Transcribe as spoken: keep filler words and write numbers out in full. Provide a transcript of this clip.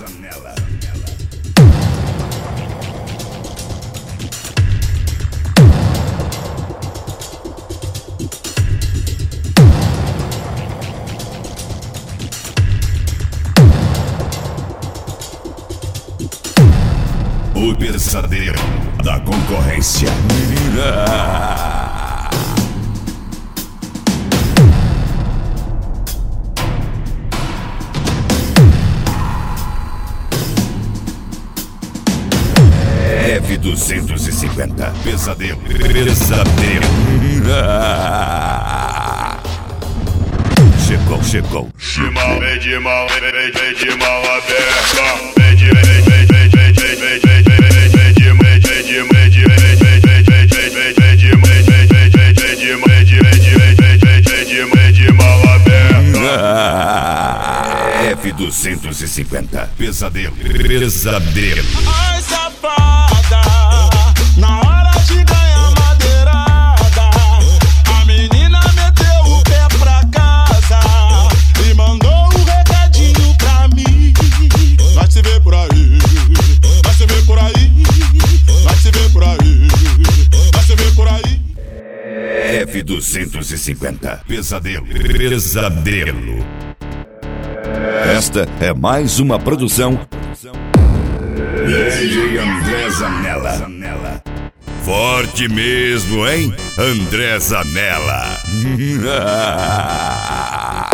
Zanella. O pesadelo da concorrência. F duzentos e cinquenta. Pesadelo. Pesadelo. Chegou, chegou. De mal, vem de mal, vem, vem, vem de mal aberta. Vem de, vem, vem, vem, vem, vem, vem, vem, vem, vem, vem de, vem, vem de, vem de, vem, vem, vem, vem, vem, vem, vem de, vem, vem, vem, vem, vem de, vem de, vem de, vem, vem, vem, vem de, vem de mal aberta. F duzentos e cinquenta. Pesadelo. Pesadelo. Ai, safada, na hora de ganhar madeirada, a menina meteu o pé pra casa e mandou um recadinho pra mim. Vai se ver por aí, vai se ver por aí, vai se ver por aí, vai se ver por aí. F duzentos e cinquenta. Pesadelo. Pesadelo. Esta é mais uma produção D J André Zanella. Forte mesmo, hein? André Zanella.